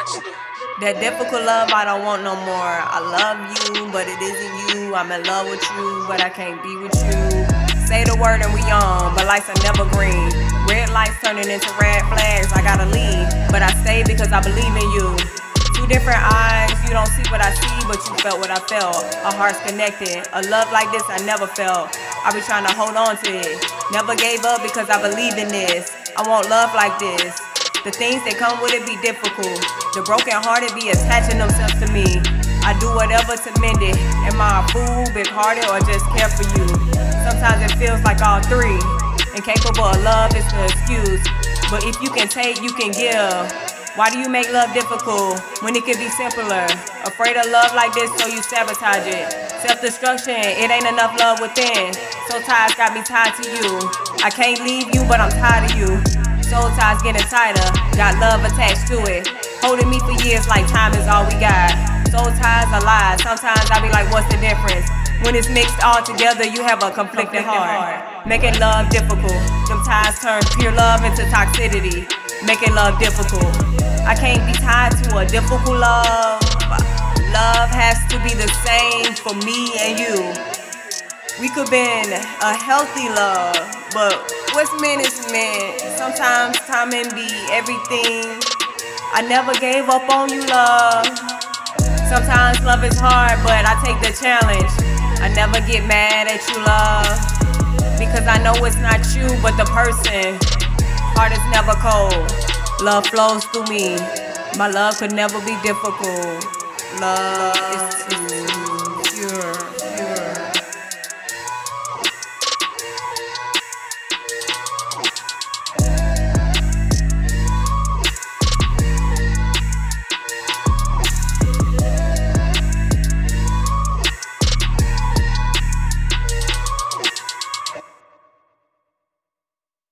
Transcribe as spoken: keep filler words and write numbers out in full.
That difficult love, I don't want no more. I love you, but it isn't you. I'm in love with you, but I can't be with you. Say the word and we on, but lights are never green. Red lights turning into red flags, I gotta leave. But I stay because I believe in you. Two different eyes, you don't see what I see, but you felt what I felt. Our hearts connected, a love like this I never felt. I be trying to hold on to it. Never gave up because I believe in this. I want love like this. The things that come with it be difficult. The broken hearted be attaching themselves to me. I do whatever to mend it. Am I a fool, big hearted, or just care for you? Sometimes it feels like all three. Incapable of love is the excuse. But if you can take, you can give. Why do you make love difficult when it could be simpler? Afraid of love like this, so you sabotage it. Self-destruction, it ain't enough love within. Soul ties got me tied to you. I can't leave you, but I'm tired of you. Soul ties getting tighter, got love attached to it. Holding me for years like time is all we got. Soul ties are lies, sometimes I be like, what's the difference? When it's mixed all together, you have a conflicted heart. Making love difficult, them ties turn pure love into toxicity. Making love difficult. I can't be tied to a difficult love. Love has to be the same for me and you. We could been a healthy love, but what's meant is meant. Sometimes timing be everything. I never gave up on you, love. Sometimes love is hard, but I take the challenge. I never get mad at you, love, because I know it's not you, but the person. Heart is never cold. Love flows through me. My love could never be difficult. Love is too pure, pure.